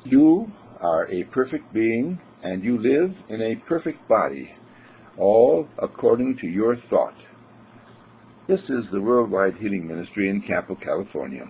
You are a perfect being, and you live in a perfect body, all according to your thought. This is the Worldwide Healing Ministry in Campo, California.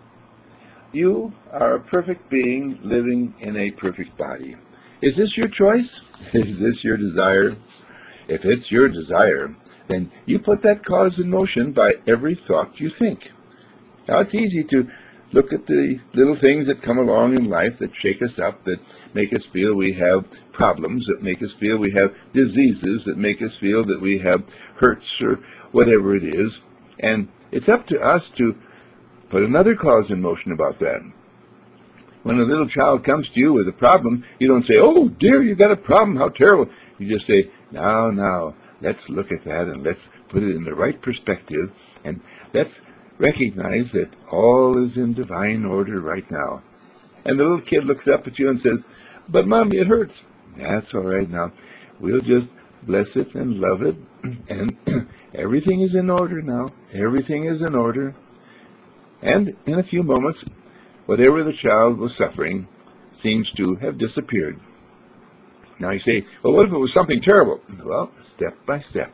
You are a perfect being living in a perfect body. Is this your choice? Is this your desire? If it's your desire, then you put that cause in motion by every thought you think. Now, it's easy to look at the little things that come along in life that shake us up, that make us feel we have problems, that make us feel we have diseases, that make us feel that we have hurts or whatever it is. And it's up to us to put another cause in motion about that. When a little child comes to you with a problem, you don't say, "Oh dear, you got a problem, how terrible." You just say, now, let's look at that and let's put it in the right perspective, and let's recognize that all is in divine order right now. And the little kid looks up at you and says, "But Mommy, it hurts." That's all right now. We'll just bless it and love it, and everything is in order now. Everything is in order. And in a few moments, whatever the child was suffering seems to have disappeared. Now you say, "Well, what if it was something terrible?" Well, step by step.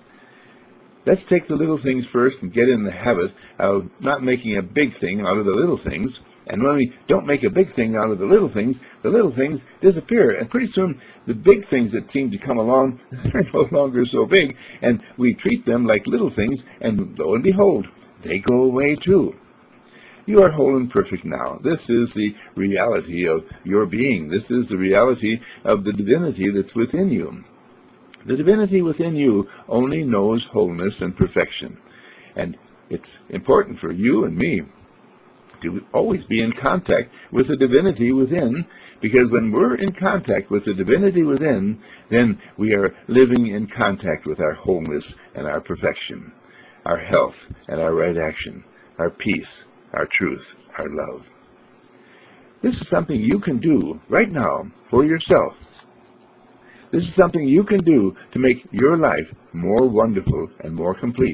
Let's take the little things first and get in the habit of not making a big thing out of the little things. And when we don't make a big thing out of the little things disappear. And pretty soon, the big things that seem to come along are no longer so big. And we treat them like little things, and lo and behold, they go away too. You are whole and perfect now. This is the reality of your being. This is the reality of the divinity that's within you. The divinity within you only knows wholeness and perfection. And it's important for you and me to always be in contact with the divinity within, because when we're in contact with the divinity within, then we are living in contact with our wholeness and our perfection, our health and our right action, our peace, our truth, our love. This is something you can do right now for yourself. This is something you can do to make your life more wonderful and more complete.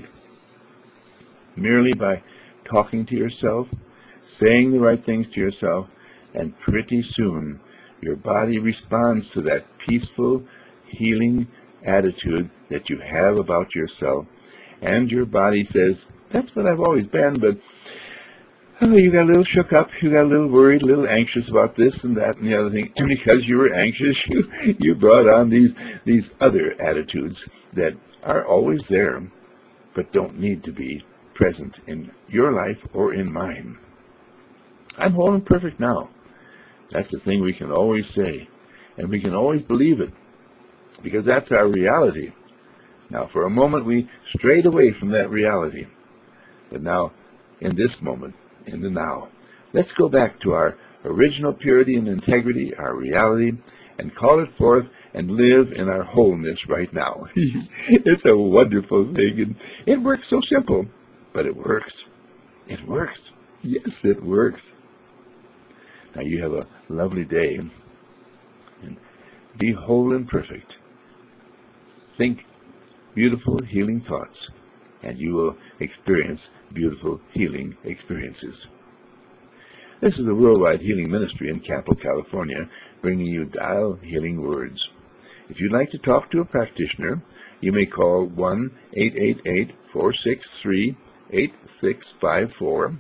Merely by talking to yourself, saying the right things to yourself, and pretty soon your body responds to that peaceful, healing attitude that you have about yourself. And your body says, "That's what I've always been, but you got a little shook up, you got a little worried, a little anxious about this and that and the other thing. And because you were anxious, you brought on these other attitudes that are always there, but don't need to be present in your life or in mine." I'm whole and perfect now. That's the thing we can always say, and we can always believe it, because that's our reality. Now, for a moment, we strayed away from that reality. But now, in this moment, in the now, let's go back to our original purity and integrity, our reality, and call it forth and live in our wholeness right now. It's a wonderful thing, and it works so simple, but it works. It works. Yes, it works. Now you have a lovely day, and be whole and perfect. Think beautiful, healing thoughts, and you will experience beautiful healing experiences. This is the Worldwide Healing Ministry in Campo, California, bringing you Dial Healing Words. If you'd like to talk to a practitioner, you may call 1-888-463-8654,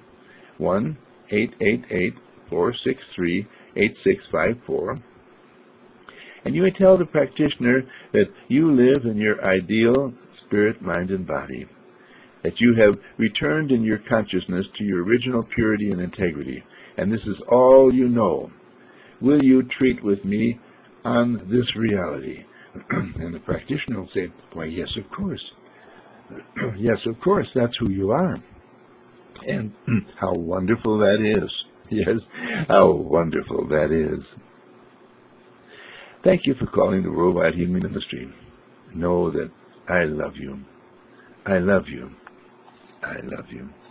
1-888-463-8654, and you may tell the practitioner that you live in your ideal spirit, mind, and body, that you have returned in your consciousness to your original purity and integrity, and this is all you know. Will you treat with me on this reality? And the practitioner will say, "Why, yes, of course." Yes, of course, that's who you are. And how wonderful that is. Yes, how wonderful that is. Thank you for calling the Worldwide Healing Ministry. Know that I love you. I love you. I love you.